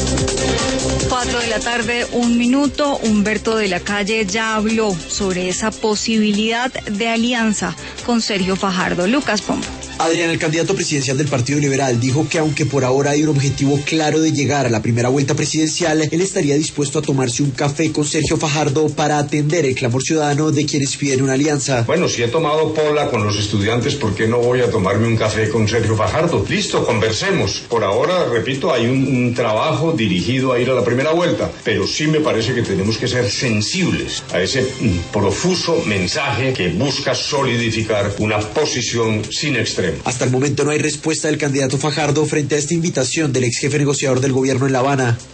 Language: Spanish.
4 de la tarde, 1 minuto. Humberto de la Calle ya habló sobre esa posibilidad de alianza con Sergio Fajardo. Lucas Pombo. Adrián, el candidato presidencial del Partido Liberal, dijo que aunque por ahora hay un objetivo claro de llegar a la primera vuelta presidencial, él estaría dispuesto a tomarse un café con Sergio Fajardo para atender el clamor ciudadano de quienes piden una alianza. Bueno, si he tomado pola con los estudiantes, ¿por qué no voy a tomarme un café con Sergio Fajardo? Listo, conversemos. Por ahora, repito, hay un trabajo dirigido a ir a la primera vuelta, pero sí me parece que tenemos que ser sensibles a ese profuso mensaje que busca solidificar una posición sin extremos. Hasta el momento no hay respuesta del candidato Fajardo frente a esta invitación del ex jefe negociador del gobierno en La Habana.